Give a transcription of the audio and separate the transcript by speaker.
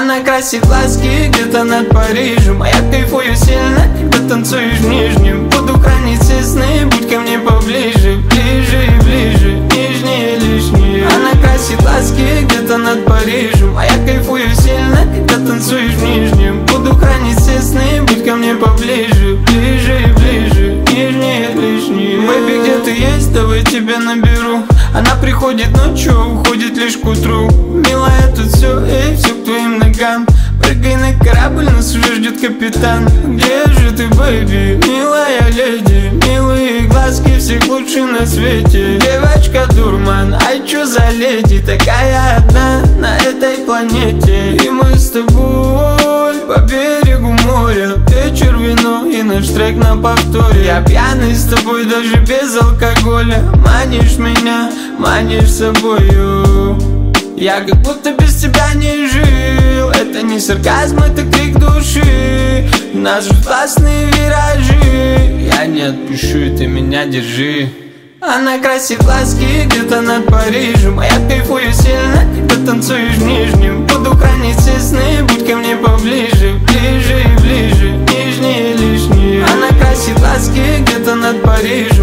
Speaker 1: Она красит глазки где-то над Парижем, а я кайфую сильно, когда танцуешь нижним. Буду хранить все сны, будь ко мне поближе, ближе и ближе, нижнее лишнее. Она красит глазки где-то над Парижем, а я кайфую сильно, когда танцуешь нижним. Буду хранить все сны, будь ко мне поближе, ближе и ближе, нижнее лишнее. Бэби, где ты есть, давай тебя наберу. Она приходит ночью, уходит лишь к утру. Милая, тут все, все к твоим ногам. Прыгай на корабль, нас уже ждет капитан. Где же ты, бэби, милая леди? Милые глазки всех лучших на свете. Девочка дурман, ай чё за леди? Такая одна на этой планете. И мы с тобой по берегу моря. Вечер, вино и наш трек на повторе. Я пьяный с тобой даже без алкоголя. Манишь меня, манишь собою. Я как будто без тебя не жил. Это не сарказм, это крик души. Нас ждут классные виражи. Я не отпущу, и ты меня держи. Она красит глазки где-то над Парижем, а я кайфую сильно, когда танцуешь нижним. Буду хранить все сны, будь ко мне поближе, ближе и ближе, нижнее лишнее. Она красит глазки где-то над Парижем,